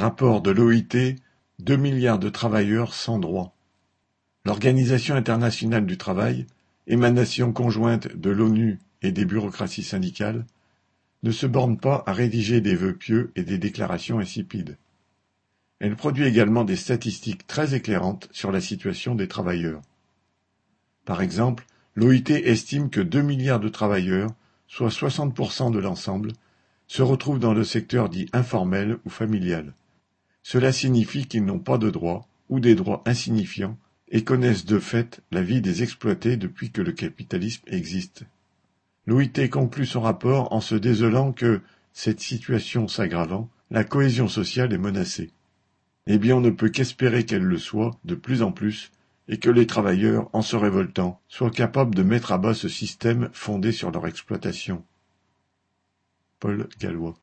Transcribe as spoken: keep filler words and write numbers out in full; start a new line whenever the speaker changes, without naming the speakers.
Rapport de l'O I T, deux milliards de travailleurs sans droits. L'Organisation internationale du travail, émanation conjointe de l'ONU et des bureaucraties syndicales, ne se borne pas à rédiger des vœux pieux et des déclarations insipides. Elle produit également des statistiques très éclairantes sur la situation des travailleurs. Par exemple, l'O I T estime que deux milliards de travailleurs, soit soixante pour cent de l'ensemble, se retrouvent dans le secteur dit informel ou familial. Cela signifie qu'ils n'ont pas de droits, ou des droits insignifiants, et connaissent de fait la vie des exploités depuis que le capitalisme existe. L'O I T conclut son rapport en se désolant que, cette situation s'aggravant, la cohésion sociale est menacée. Eh bien on ne peut qu'espérer qu'elle le soit de plus en plus, et que les travailleurs, en se révoltant, soient capables de mettre à bas ce système fondé sur leur exploitation. Paul Gallois